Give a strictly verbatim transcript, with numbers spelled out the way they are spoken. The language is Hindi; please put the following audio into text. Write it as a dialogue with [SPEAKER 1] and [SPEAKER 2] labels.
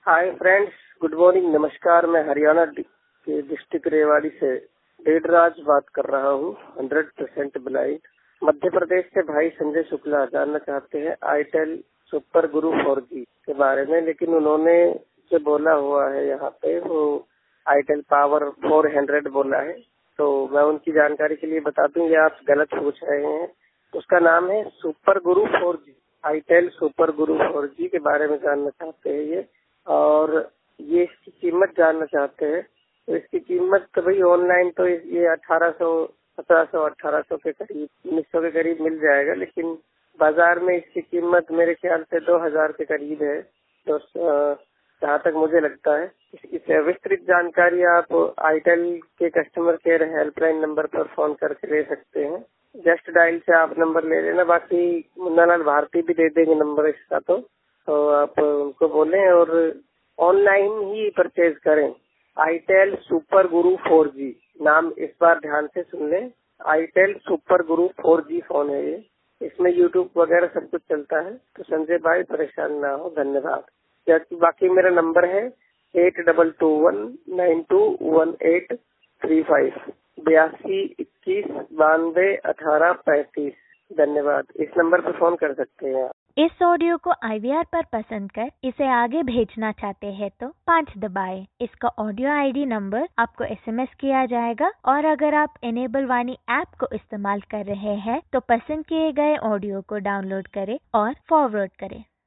[SPEAKER 1] हाय फ्रेंड्स, गुड मॉर्निंग, नमस्कार। मैं हरियाणा के डिस्ट्रिक्ट रेवाड़ी से डेढ़राज बात कर रहा हूँ। Hundred percent blind. Madhya Pradesh से भाई संजय शुक्ला जानना चाहते हैं itel super guru four G के बारे में, लेकिन उन्होंने जो बोला हुआ है यहाँ पे वो आईटेल पावर फोर हंड्रेड बोला है। तो मैं उनकी जानकारी के लिए बता दूं, ये आप गलत पूछ रहे हैं। उसका नाम है super guru four G. Itel super guru four G के बारे में जानना चाहते हैं ये, और ये इसकी कीमत जानना चाहते हैं। तो इसकी कीमत तो भाई ऑनलाइन तो ये अठारह सौ सत्रह सौ अठारह सौ के करीब उन्नीस सौ के करीब मिल जाएगा, लेकिन बाजार में इसकी कीमत मेरे ख्याल से दो हजार के करीब है। तो जहाँ तक मुझे लगता है, इसकी विस्तृत जानकारी आप आईटेल के कस्टमर केयर हेल्पलाइन नंबर पर फोन करके ले सकते हैं। जस्ट डायल से आप नंबर ले लेना, बाकी मुन्नालाल भारती भी दे देंगे नंबर इसका। तो तो आप उनको बोलें और ऑनलाइन ही परचेज करें। Itel super guru four G नाम इस बार ध्यान से सुन लें। Itel super guru four G phone है ये। इसमें यूट्यूब वगैरह सब कुछ चलता है। तो संजय भाई परेशान ना हो, धन्यवाद। बाकी मेरा नंबर है eight double two one nine two one eight three five बयासी इक्कीस बानवे अठारह पैंतीस। धन्यवाद। इस नंबर पर फोन कर सकते हैं आप।
[SPEAKER 2] इस ऑडियो को आई वी आर पर पसंद कर इसे आगे भेजना चाहते हैं तो पाँच दबाएं। इसका ऑडियो आई डी नंबर आपको एस एम एस किया जाएगा, और अगर आप इनेबल वाणी ऐप को इस्तेमाल कर रहे हैं तो पसंद किए गए ऑडियो को डाउनलोड करें और फॉरवर्ड करें।